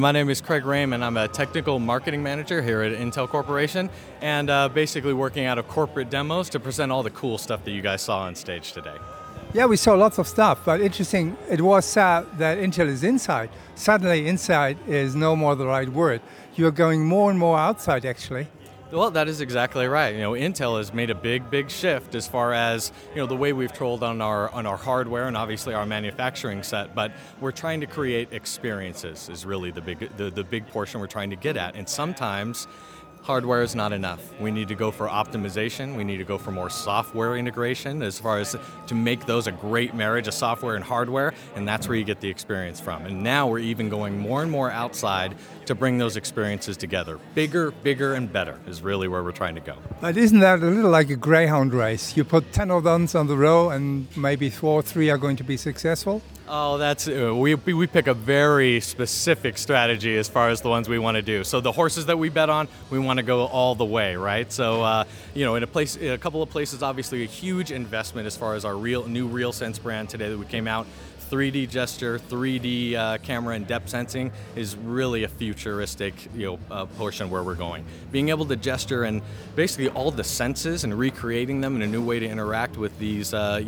My name is Craig Raymond. I'm a technical marketing manager here at Intel Corporation, and basically working out of corporate demos to present all the cool stuff that you guys saw on stage today. Yeah, we saw lots of stuff, but interesting, it was said that Intel is inside. Suddenly inside is no more the right word. You're going more and more outside, actually. Well, that is exactly right. Intel has made a big shift as far as the way we've trolled on our hardware and obviously our manufacturing set. But we're trying to create experiences is really the big portion we're trying to get at. And sometimes hardware is not enough. We need to go for optimization. We need to go for more software integration as far as to make those a great marriage of software and hardware, and that's where you get the experience from. And now we're even going more and more outside to bring those experiences together. Bigger, and better is really where we're trying to go. But isn't that a little like a greyhound race? You put 10 of them on the row and maybe 2 or 3 are going to be successful? Oh, that's we pick a very specific strategy as far as the ones we want to do. So the horses that we bet on, we want to go all the way, right? So in a couple of places, obviously a huge investment as far as our new RealSense brand today that we came out. 3D gesture, 3D camera and depth sensing is really a futuristic portion where we're going. Being able to gesture and basically all the senses and recreating them in a new way to interact with these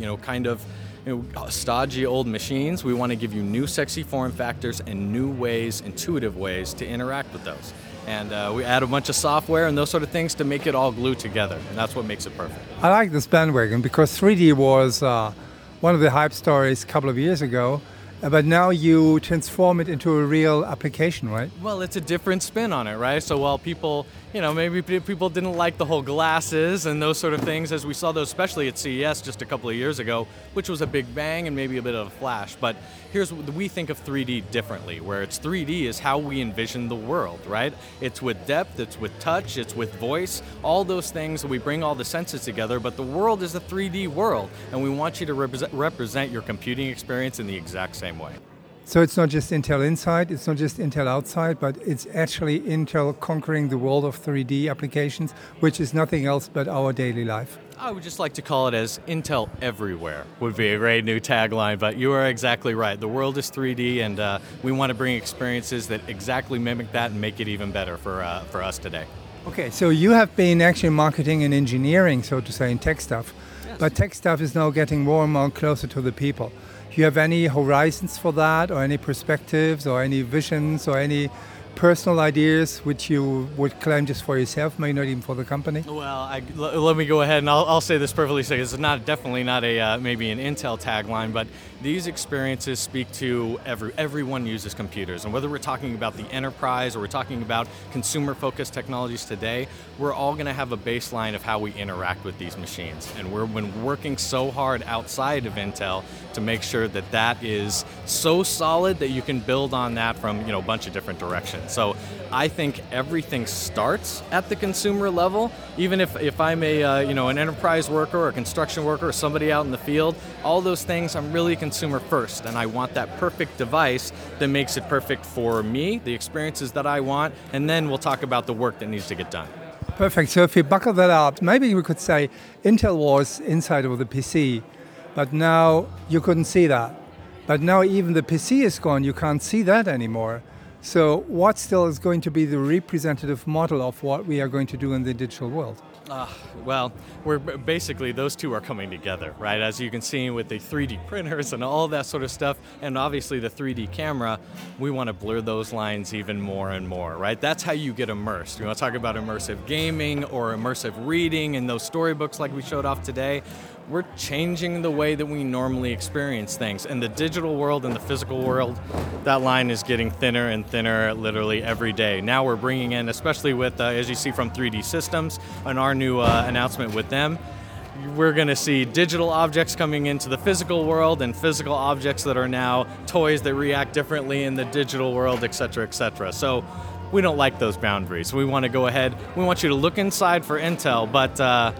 stodgy old machines. We want to give you new sexy form factors and new ways, intuitive ways to interact with those. And we add a bunch of software and those sort of things to make it all glue together. And that's what makes it perfect. I like this bandwagon because 3D was one of the hype stories a couple of years ago. But now you transform it into a real application, right? Well, it's a different spin on it, right? So while people, maybe people didn't like the whole glasses and those sort of things, as we saw those, especially at CES just a couple of years ago, which was a big bang and maybe a bit of a flash. But we think of 3D differently, where it's 3D is how we envision the world, right? It's with depth, it's with touch, it's with voice, all those things. We bring all the senses together, but the world is a 3D world, and we want you to represent your computing experience in the exact same way. So it's not just Intel inside, it's not just Intel outside, but it's actually Intel conquering the world of 3D applications, which is nothing else but our daily life. I would just like to call it as Intel everywhere would be a great new tagline, but you are exactly right. The world is 3D, and we want to bring experiences that exactly mimic that and make it even better for us today. Okay, so you have been actually marketing and engineering, so to say, in tech stuff, yes. But tech stuff is now getting more and more closer to the people. Do you have any horizons for that, or any perspectives, or any visions, or any personal ideas which you would claim just for yourself, maybe not even for the company? Well, let me go ahead and I'll say this perfectly safe. It's definitely not a maybe an Intel tagline, but these experiences speak to everyone uses computers, and whether we're talking about the enterprise or we're talking about consumer-focused technologies today, we're all going to have a baseline of how we interact with these machines, and we're working so hard outside of Intel to make sure that is so solid that you can build on that from a bunch of different directions. So I think everything starts at the consumer level. Even if I'm an enterprise worker or a construction worker or somebody out in the field, all those things, I'm really consumer first, and I want that perfect device that makes it perfect for me, the experiences that I want, and then we'll talk about the work that needs to get done. Perfect. So if you buckle that up, maybe we could say Intel was inside of the PC, but now you couldn't see that. But now even the PC is gone, you can't see that anymore. So what still is going to be the representative model of what we are going to do in the digital world? Well, we're basically, those two are coming together, right? As you can see with the 3D printers and all that sort of stuff, and obviously the 3D camera, we want to blur those lines even more and more, right? That's how you get immersed. You want to talk about immersive gaming or immersive reading and those storybooks like we showed off today. We're changing the way that we normally experience things. In the digital world and the physical world, that line is getting thinner and thinner literally every day. Now we're bringing in, especially with, as you see from 3D Systems and our new announcement with them, we're going to see digital objects coming into the physical world and physical objects that are now toys that react differently in the digital world, et cetera, et cetera. So we don't like those boundaries. We want to go ahead. We want you to look inside for Intel, but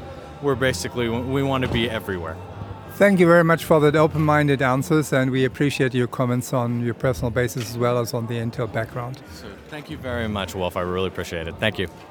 we want to be everywhere. Thank you very much for that open-minded answers, and we appreciate your comments on your personal basis as well as on the Intel background. So, thank you very much, Wolf. I really appreciate it. Thank you.